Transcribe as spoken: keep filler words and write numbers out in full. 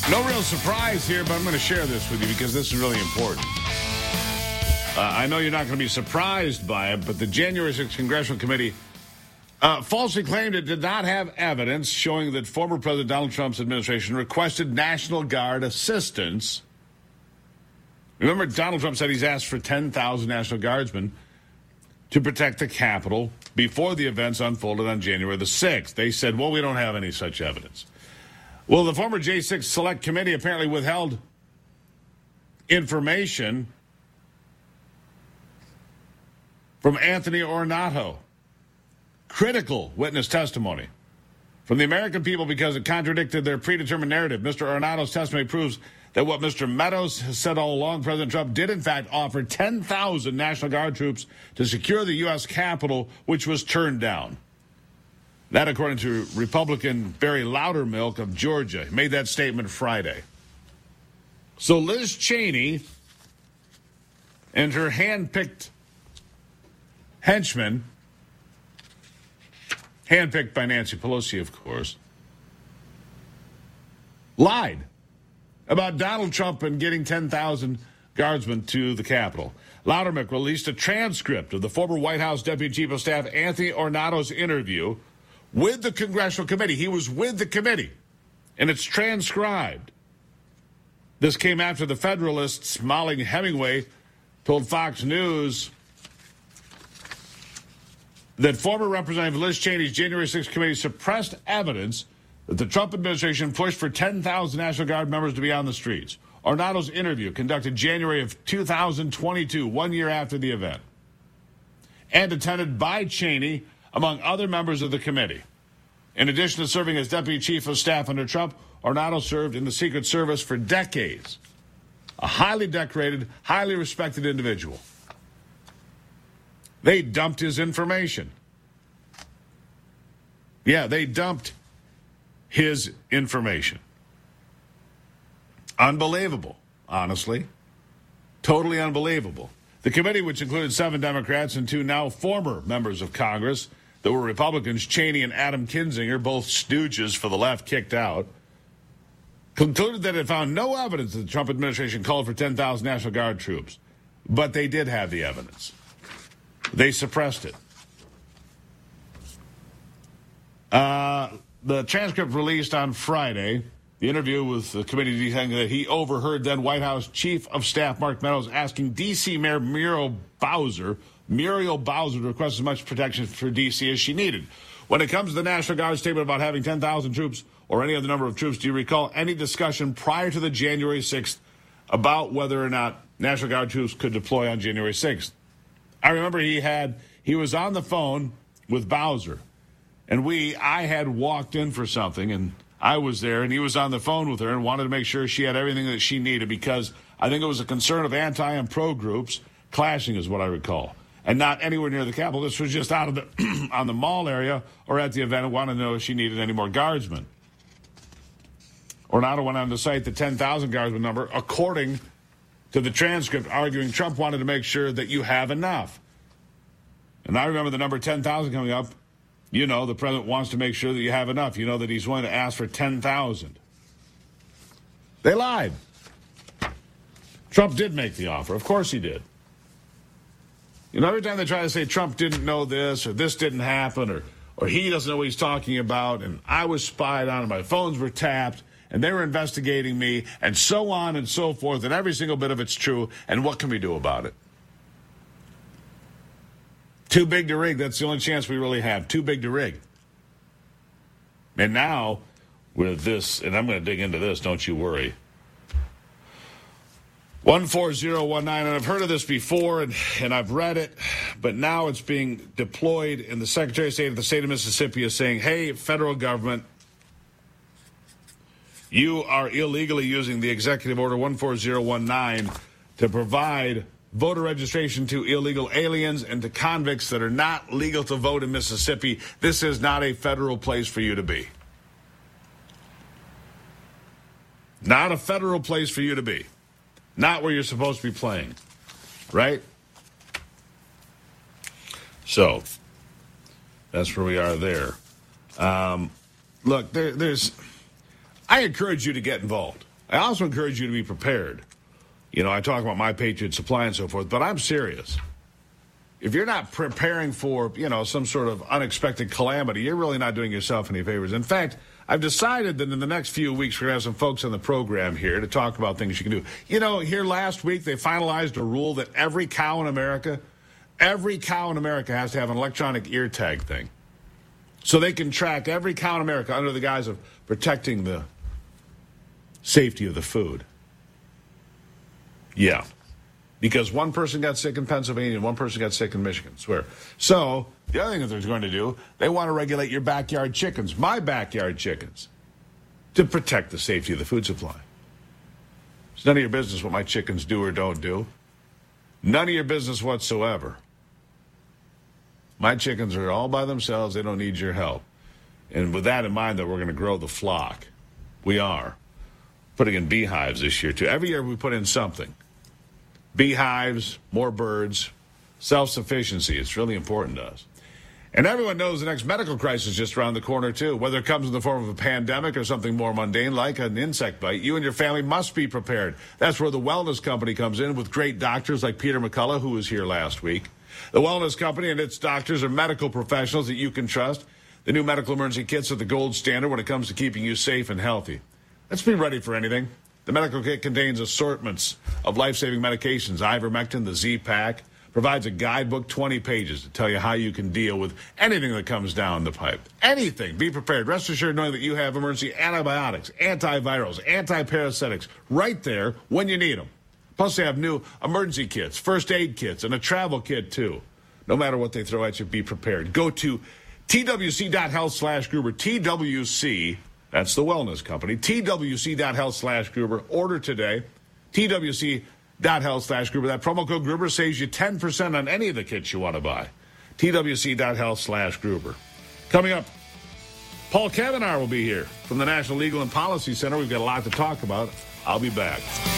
No real surprise here, but I'm going to share this with you because this is really important. Uh, I know you're not going to be surprised by it, but the January sixth Congressional Committee uh, falsely claimed it did not have evidence showing that former President Donald Trump's administration requested National Guard assistance. Remember, Donald Trump said he's asked for ten thousand National Guardsmen to protect the Capitol before the events unfolded on January the sixth. They said, well, we don't have any such evidence. Well, the former J six Select Committee apparently withheld information from Anthony Ornato, critical witness testimony from the American people because it contradicted their predetermined narrative. Mister Ornato's testimony proves that what Mister Meadows has said all along, President Trump did in fact offer ten thousand National Guard troops to secure the U S Capitol, which was turned down. That, according to Republican Barry Loudermilk of Georgia, he made that statement Friday. So Liz Cheney and her hand-picked henchmen, handpicked by Nancy Pelosi, of course, lied about Donald Trump and getting ten thousand guardsmen to the Capitol. Loudermilk released a transcript of the former White House Deputy Chief of Staff Anthony Ornato's interview with the Congressional Committee. He was with the committee, and it's transcribed. This came after the Federalists' Molly Hemingway told Fox News that former Representative Liz Cheney's January sixth committee suppressed evidence that the Trump administration pushed for ten thousand National Guard members to be on the streets. Ornato's interview, conducted January of two thousand twenty-two, one year after the event, and attended by Cheney, among other members of the committee. In addition to serving as Deputy Chief of Staff under Trump, Ornato served in the Secret Service for decades. A highly decorated, highly respected individual. They dumped his information. Yeah, they dumped his information. Unbelievable, honestly. Totally unbelievable. The committee, which included seven Democrats and two now former members of Congress that were Republicans, Cheney and Adam Kinzinger, both stooges for the left, kicked out, concluded that it found no evidence that the Trump administration called for ten thousand National Guard troops. But they did have the evidence. They suppressed it. Uh, the transcript released on Friday, the interview with the committee detailing that he overheard then White House Chief of Staff Mark Meadows asking D C. Mayor Muriel Bowser, Muriel Bowser to request as much protection for D C as she needed. When it comes to the National Guard statement about having ten thousand troops or any other number of troops, do you recall any discussion prior to the January sixth about whether or not National Guard troops could deploy on January sixth? I remember he had, he was on the phone with Bowser, and we, I had walked in for something, and I was there, and he was on the phone with her and wanted to make sure she had everything that she needed because I think it was a concern of anti and pro groups clashing is what I recall, and not anywhere near the Capitol. This was just out of the, on the mall area or at the event and wanted to know if she needed any more guardsmen. Ornato went on to cite the ten thousand guardsman number, according to the transcript, arguing Trump wanted to make sure that you have enough. And I remember the number ten thousand coming up. You know, the president wants to make sure that you have enough. You know that he's willing to ask for ten thousand. They lied. Trump did make the offer. Of course he did. You know, every time they try to say Trump didn't know this or this didn't happen or, or he doesn't know what he's talking about and I was spied on and my phones were tapped and they were investigating me, and so on and so forth, and every single bit of it's true, and what can we do about it? Too big to rig. That's the only chance we really have. Too big to rig. And now, with this, and I'm going to dig into this, don't you worry. one four zero one nine, and I've heard of this before, and, and I've read it, but now it's being deployed, and the Secretary of State of the state of Mississippi is saying, hey, federal government, you are illegally using the Executive Order one four zero one nine to provide voter registration to illegal aliens and to convicts that are not legal to vote in Mississippi. This is not a federal place for you to be. Not a federal place for you to be. Not where you're supposed to be playing. Right? So, that's where we are there. Um, look, there, there's... I encourage you to get involved. I also encourage you to be prepared. You know, I talk about My Patriot Supply and so forth, but I'm serious. If you're not preparing for, you know, some sort of unexpected calamity, you're really not doing yourself any favors. In fact, I've decided that in the next few weeks, we're going to have some folks on the program here to talk about things you can do. You know, here last week, they finalized a rule that every cow in America, every cow in America has to have an electronic ear tag thing. So they can track every cow in America under the guise of protecting the safety of the food. Yeah. Because one person got sick in Pennsylvania and one person got sick in Michigan, swear. So the other thing that they're going to do, they want to regulate your backyard chickens, my backyard chickens, to protect the safety of the food supply. It's none of your business what my chickens do or don't do. None of your business whatsoever. My chickens are all by themselves. They don't need your help. And with that in mind, that we're going to grow the flock. We are. Putting in beehives this year, too. Every year we put in something. Beehives, more birds, self-sufficiency. It's really important to us. And everyone knows the next medical crisis is just around the corner, too. Whether it comes in the form of a pandemic or something more mundane like an insect bite, you and your family must be prepared. That's where the Wellness Company comes in with great doctors like Peter McCullough, who was here last week. The Wellness Company and its doctors are medical professionals that you can trust. The new medical emergency kits are the gold standard when it comes to keeping you safe and healthy. Let's be ready for anything. The medical kit contains assortments of life-saving medications. Ivermectin, the Z-Pack, provides a guidebook, twenty pages, to tell you how you can deal with anything that comes down the pipe. Anything. Be prepared. Rest assured knowing that you have emergency antibiotics, antivirals, antiparasitics right there when you need them. Plus, they have new emergency kits, first aid kits, and a travel kit, too. No matter what they throw at you, be prepared. Go to twc.health slash Gruber, T W C. That's the Wellness Company. twc.health slash Gruber. Order today. twc.health slash Gruber. That promo code Gruber saves you ten percent on any of the kits you want to buy. twc.health slash Gruber. Coming up, Paul Kavanaugh will be here from the National Legal and Policy Center. We've got a lot to talk about. I'll be back.